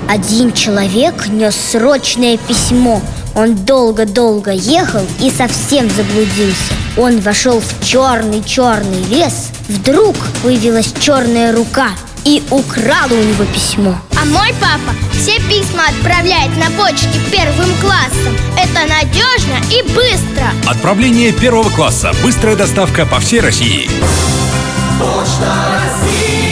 Один человек нес срочное письмо. Он долго-долго ехал и совсем заблудился. Он вошел в черный-черный лес. Вдруг появилась черная рука и украла у него письмо. А мой папа все письма отправляет на почте первым классом. Это надежно и быстро. Отправление первого класса. Быстрая доставка по всей России. Почта России.